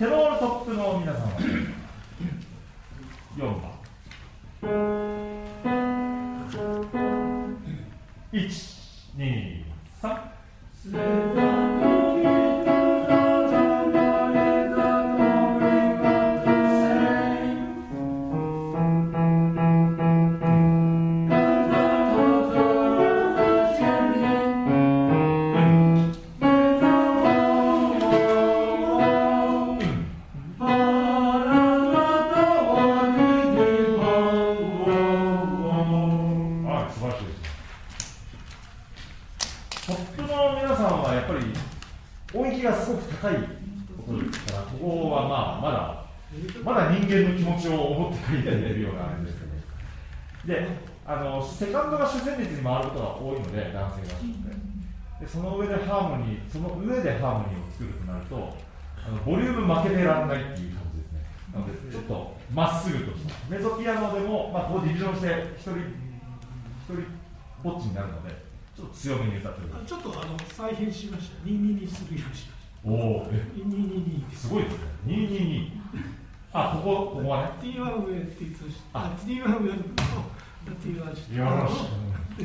テノールトップの皆さんは4番。1、2、3。トップの皆さんはやっぱり音域がすごく高いことですから、ここはまだ人間の気持ちを思って書いているような感じですよね。で、セカンドが主旋律に回ることが多いので、男性がで、その上でハーモニーを作るとなると、ボリューム負けてらんないっていう感じですね。なので、ちょっとまっすぐとしたメゾピアノでも、こうディビジョンして一人ぼっちになるので、ちょっと強めに歌ってください。 ちょっと再編しました。222にするようにしました。 おお、 222 すごいですね。222。あ、ここはね。 T1 上、T2 下。T1 上の T1 下。 よろしく。 T2。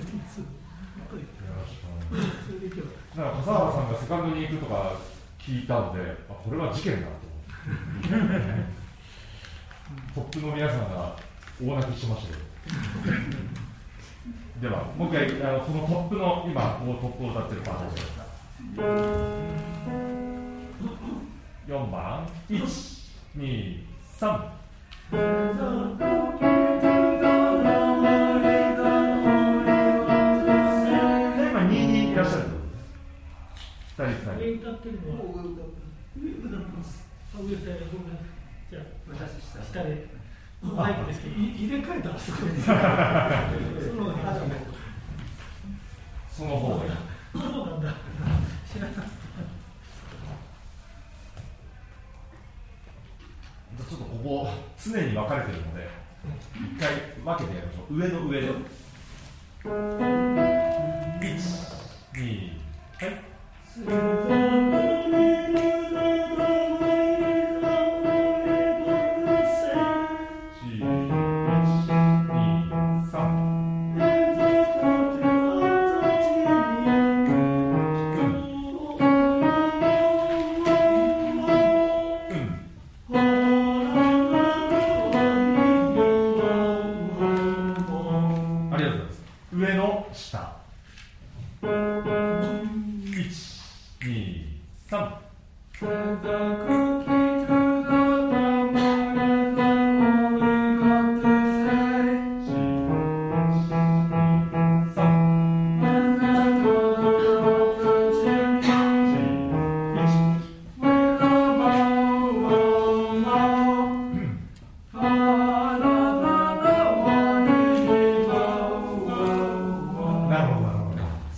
それで今日なんか笠原さんがセカンドに行くとか聞いたので、これは事件だと思って。トップの皆さんが大泣きしましたけど。では、もう一回、このトップの今、トップを歌ってるパートです。4番、1、2、3。今22いらっしゃる2人。 上歌ってるのは上歌ってます。上歌ってごめん。じゃあ私下でマイクですけど入れ替えたらすごいです。 その方がいい。 そうなんだ。知らなかった。 ちょっとここ常に分かれてるので、一回分けてやりましょう。上の上で。